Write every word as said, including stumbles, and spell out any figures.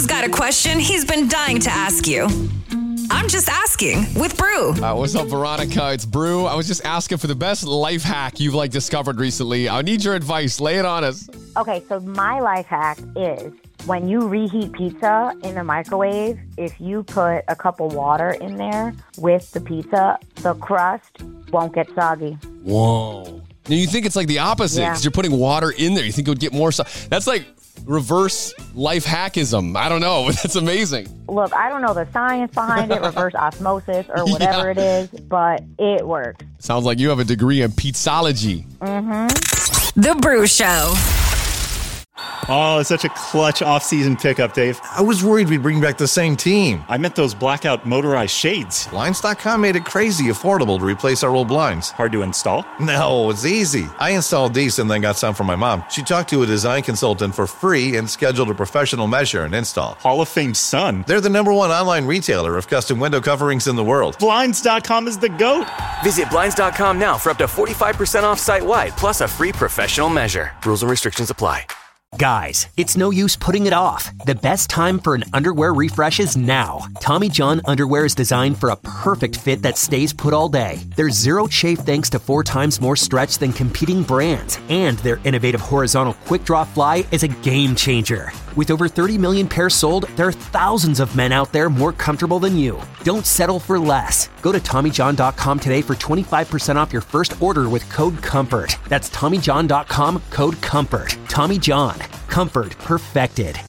Brew's got a question he's been dying to ask you. I'm just asking with Brew. Uh, what's up, Veronica? It's Brew. I was just asking for the best life hack you've like discovered recently. I need your advice. Lay it on us. Okay, so my life hack is when you reheat pizza in the microwave, if you put a cup of water in there with the pizza, the crust won't get soggy. Whoa. Now you think it's like the opposite because Yeah. you're putting water in there. You think it would get more so- That's like reverse life hackism. I don't know. That's amazing. Look, I don't know the science behind it, reverse osmosis or whatever Yeah. it is, but it works. Sounds like you have a degree in pizzology. Mm-hmm. The Brew Show. Oh, it's such a clutch off-season pickup, Dave. I was worried we'd bring back the same team. I meant those blackout motorized shades. Blinds dot com made it crazy affordable to replace our old blinds. Hard to install? No, it's easy. I installed these and then got some for my mom. She talked to a design consultant for free and scheduled a professional measure and install. Hall of Fame son. They're the number one online retailer of custom window coverings in the world. Blinds dot com is the GOAT. Visit Blinds dot com now for up to forty-five percent off site-wide, plus a free professional measure. Rules and restrictions apply. Guys, it's no use putting it off. The best time for an underwear refresh is now. Tommy John underwear is designed for a perfect fit that stays put all day. There's zero chafe thanks to four times more stretch than competing brands. And their innovative horizontal quick draw fly is a game changer. With over thirty million pairs sold, there are thousands of men out there more comfortable than you. Don't settle for less. Go to Tommy John dot com today for twenty-five percent off your first order with code COMFORT. That's Tommy John dot com, code COMFORT. Tommy John. Comfort perfected.